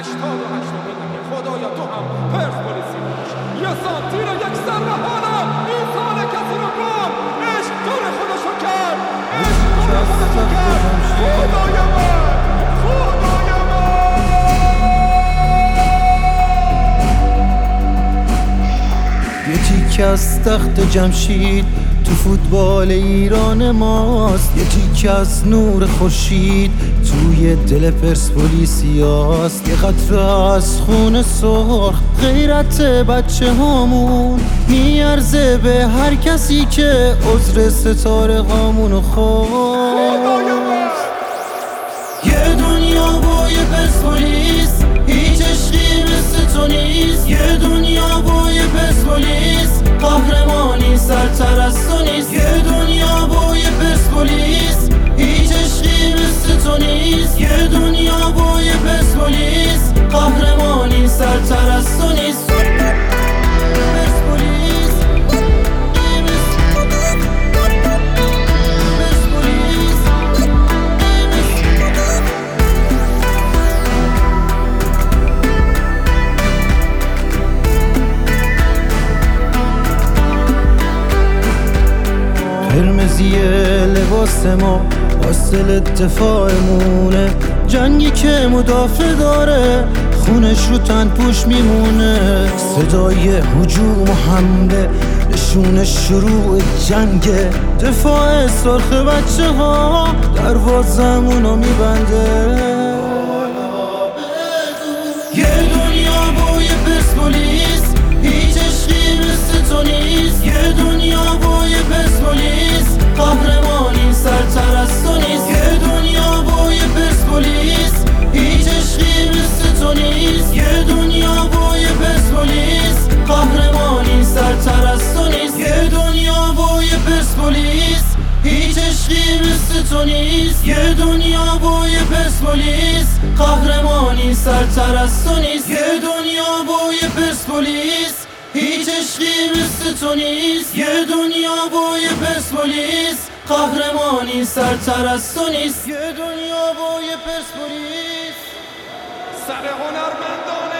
بدونی خدایا تو هم پرسپولیسی باش. یه سانتی رو یک سر به حالم این سال کسی رو کن. عشق کار خودشو کرد، عشق کار خودشو کرد. خدای من، خدای یه تیکه از تخت جمشید تو فوتبال ایران ماست، یه تیکه از نور خورشید توی دل پرسپولیسیاست، یه قطره از خون سرخ غیرت بچه هامون میارزه به هر کسی که عذر ستاره هامونو خواست. یه دنیا با یه پرسپولیس هیچ عشقی مثل تو نیست، یه دنیا با یه پرسپولیس قهرمانی سرتر از تو نیست، یه دنیا با یه پرسپولیس هیچ عشقی مثل تو نیست، یه دنیا با یه پرسپولیس قهرمانی سرتر از تو نیست. قرمزی لباس ما حاصل دفاعمونه، جنگی که مدافع داره خونش رو تن پوش میمونه، صدای هجوم و حمله نشون شروع جنگه، دفاع سرخ بچه ها دروازمونو میبنده. یه دنیا با یه پرسپولیس هیچ عشقی مثل تو نیست، یه دنیا با یه پرسپولیس قهرمانی سرتر از تو نیست، یه دنیا با یه پرسپولیس هیچ عشقی مثل تو نیست، یه دنیا با یه پرسپولیس قهرمانی سرتر از تو نیست، یه دنیا با یه پرسپولیس هیچ عشقی مثل تو نیست، یه دنیا با یه پرسپولیس قهرمانی سرتر از تو نیست، یه دنیا با یه پرسپولیس هیچ عشقی مثل تو نیست، یه دنیا با یه پرسپولیس قهرمانی سرتر از تو نیست، یه دنیا با یه پرسپولیس. سر هنرمندان